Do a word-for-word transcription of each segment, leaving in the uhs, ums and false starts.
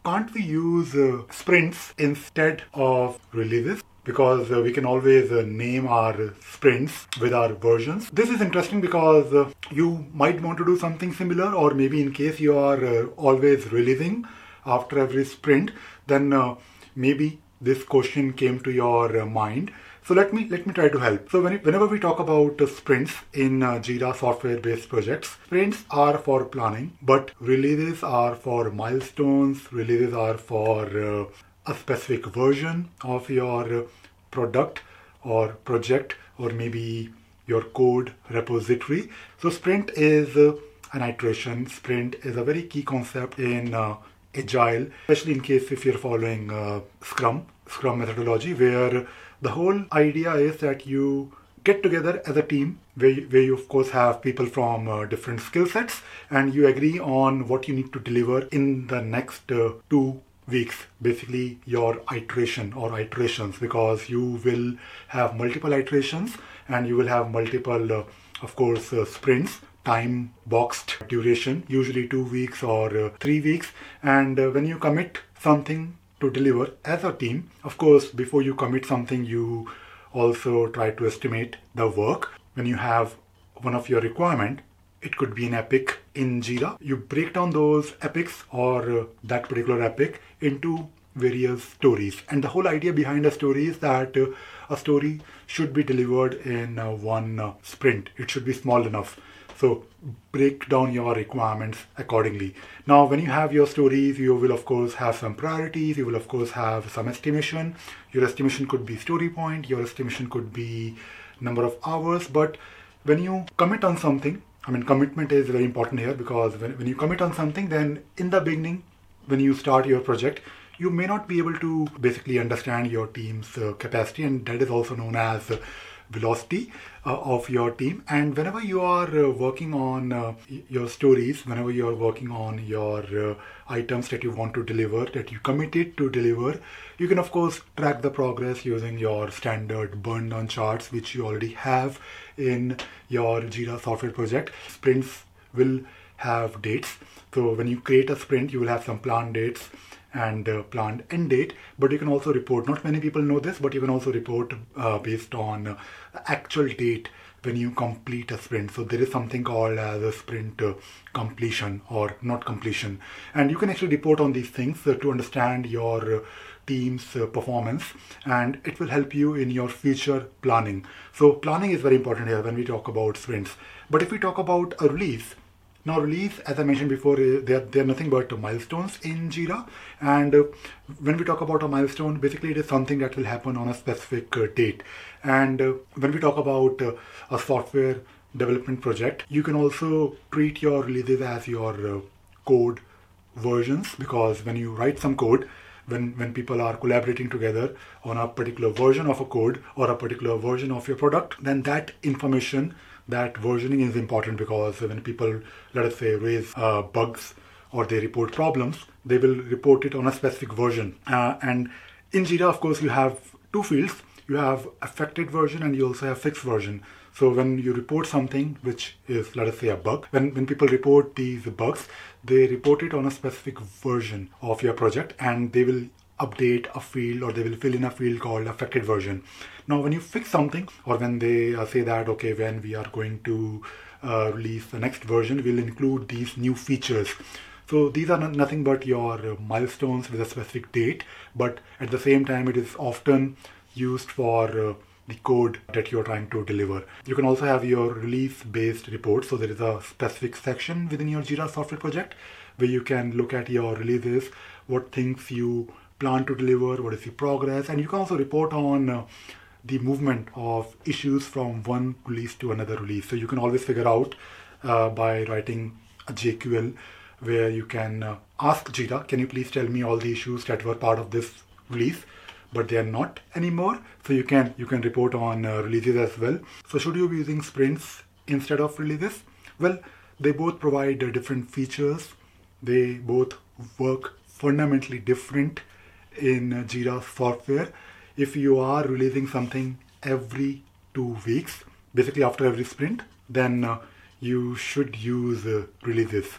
can't we use uh, sprints instead of releases? Because uh, we can always uh, name our sprints with our versions. This is interesting because uh, you might want to do something similar, or maybe in case you are uh, always releasing after every sprint, then uh, maybe this question came to your uh, mind. So let me let me try to help. So when, whenever we talk about uh, sprints in uh, Jira software-based projects, sprints are for planning, but releases are for milestones. Releases are for uh, a specific version of your uh, product or project, or maybe your code repository. So sprint is uh, an iteration. Sprint is a very key concept in uh, Agile, especially in case if you're following uh, Scrum, Scrum methodology, where the whole idea is that you get together as a team where you, where you of course have people from uh, different skill sets, and you agree on what you need to deliver in the next uh, two weeks, basically your iteration or iterations, because you will have multiple iterations and you will have multiple, uh, of course, uh, sprints, time boxed duration, usually two weeks or uh, three weeks. And uh, when you commit something to deliver as a team, of course, before you commit something, you also try to estimate the work. When you have one of your requirement, it could be an epic in Jira. You break down those epics or uh, that particular epic into various stories. And the whole idea behind a story is that uh, a story should be delivered in uh, one uh, sprint. It should be small enough. So break down your requirements accordingly. Now, when you have your stories, you will of course have some priorities. You will of course have some estimation. Your estimation could be story point. Your estimation could be number of hours. But when you commit on something, I mean, commitment is very important here, because when, when you commit on something, then in the beginning, when you start your project, you may not be able to basically understand your team's uh, capacity, and that is also known as uh, velocity uh, of your team. And whenever you are uh, working on uh, your stories, whenever you are working on your uh, items that you want to deliver, that you committed to deliver, you can of course track the progress using your standard burn down charts, which you already have in your Jira software project. Sprints will have dates. So when you create a sprint, you will have some planned dates and uh, planned end date, but you can also report, not many people know this, but you can also report uh, based on uh, the actual date when you complete a sprint. So there is something called as a sprint uh, completion or not completion, and you can actually report on these things uh, to understand your uh, team's uh, performance, and it will help you in your future planning. So planning is very important here when we talk about sprints. But if we talk about a release, now release, as I mentioned before, they're, they're nothing but milestones in Jira. And uh, when we talk about a milestone, basically it is something that will happen on a specific uh, date. And uh, when we talk about uh, a software development project, you can also treat your releases as your uh, code versions, because when you write some code, when, when people are collaborating together on a particular version of a code or a particular version of your product, then that information, that versioning is important, because when people, let us say, raise uh, bugs or they report problems, they will report it on a specific version. Uh, and in Jira, of course, you have two fields. You have affected version and you also have fixed version. So when you report something, which is, let us say, a bug, when, when people report these bugs, they report it on a specific version of your project, and they will update a field or they will fill in a field called affected version. Now, when you fix something, or when they uh, say that, okay, when we are going to uh, release the next version, we'll include these new features. So these are not, nothing but your uh, milestones with a specific date, but at the same time, it is often used for uh, the code that you're trying to deliver. You can also have your release-based reports. So there is a specific section within your Jira software project where you can look at your releases, what things you plan to deliver, what is the progress, and you can also report on uh, the movement of issues from one release to another release. So you can always figure out uh, by writing a J Q L where you can uh, ask Jira, can you please tell me all the issues that were part of this release, but they are not anymore. So you can you can report on uh, releases as well. So should you be using sprints instead of releases? Well, they both provide uh, different features. They both work fundamentally different in uh, Jira software. If you are releasing something every two weeks, basically after every sprint, then uh, you should use uh, releases.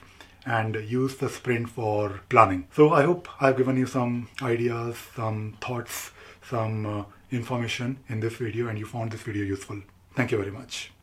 and use the sprint for planning. So I hope I've given you some ideas, some thoughts, some uh, information in this video, and you found this video useful. Thank you very much.